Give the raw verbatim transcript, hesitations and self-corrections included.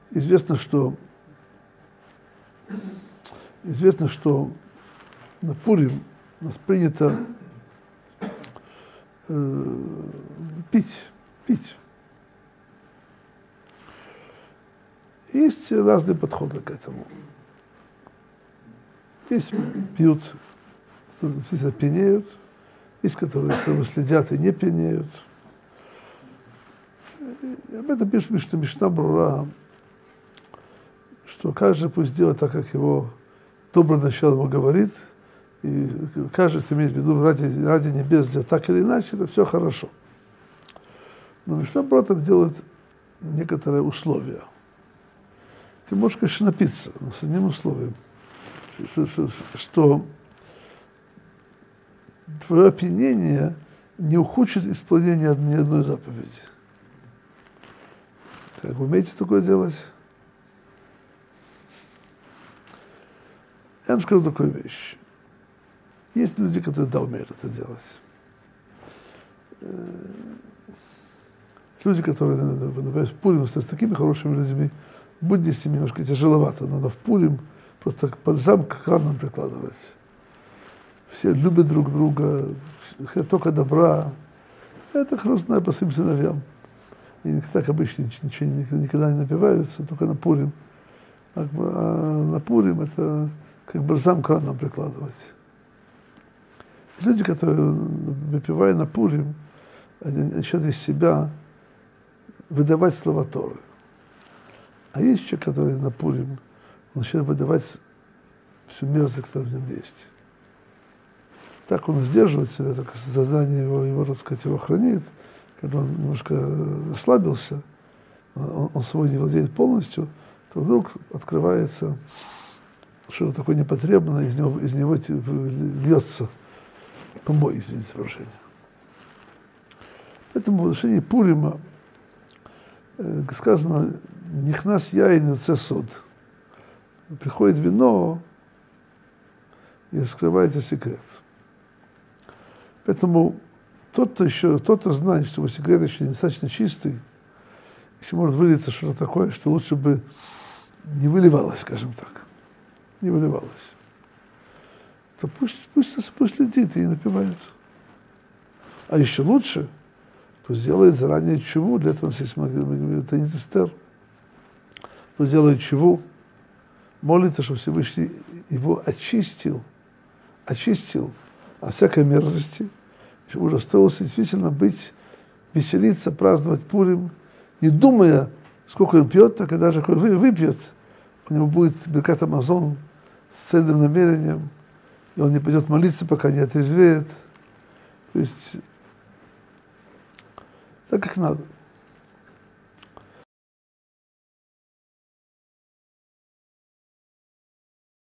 Известно, что известно, что на Пурим у нас принято э, пить, пить. Есть разные подходы к этому. Есть пьют, действительно пьянеют, есть, которые следят и не пьянеют. И об этом пишет Мишна, Мишна Брура, что каждый пусть делает так, как его доброе начало ему говорит, и каждый, кто имеет в виду ради, ради небес, делать так или иначе, это все хорошо. Но Мишна Брура там делает некоторые условия. Ты можешь, конечно, напиться, но с одним условием, что, что, что твое опьянение не ухудшит исполнение ни одной заповеди. Как вы умеете такое делать? Я вам скажу такую вещь. Есть люди, которые да, умеют это делать. Люди, которые, например, в Пурим с такими хорошими людьми, будни с ними немножко тяжеловато, надо в Пурим просто бальзам к ранам прикладывать. Все любят друг друга, хотят только добра. Это хорошо знаю по своим сыновьям. И так обычно ничего никогда не напиваются, только на Пурим. А на Пурим это как бальзам к ранам прикладывать. И люди, которые, выпивая на Пурим, они начинают из себя выдавать слова Торы. А есть человек, который на Пурим, он начинает выдавать всю мерзость, которая в нем есть. Так он сдерживает себя, так сознание его, его, так сказать, его хранит. Когда он немножко расслабился, он, он собой не владеет полностью, то вдруг открывается что-то такое непотребное, из него, из него льется помой, извините выражение. Поэтому в отношении Пурима э, сказано «Нихнас яин юце сод». Приходит вино и раскрывается секрет. Поэтому тот, кто еще, тот, кто знает, что его секрет еще недостаточно чистый, если может вылиться что-то такое, что лучше бы не выливалось, скажем так, не выливалось, то пусть, пусть, пусть летит и не напивается. А еще лучше, пусть делает заранее чуву, для этого есть Таанит Эстер, пусть делает чуву, молится, чтобы Всевышний его очистил, очистил от всякой мерзости, чтобы удостоился действительно быть, веселиться, праздновать Пурим, не думая, сколько он пьет, так и даже когда выпьет, у него будет Беркат Амазон с цельным намерением, и он не пойдет молиться, пока не отрезвеет. То есть так, как надо.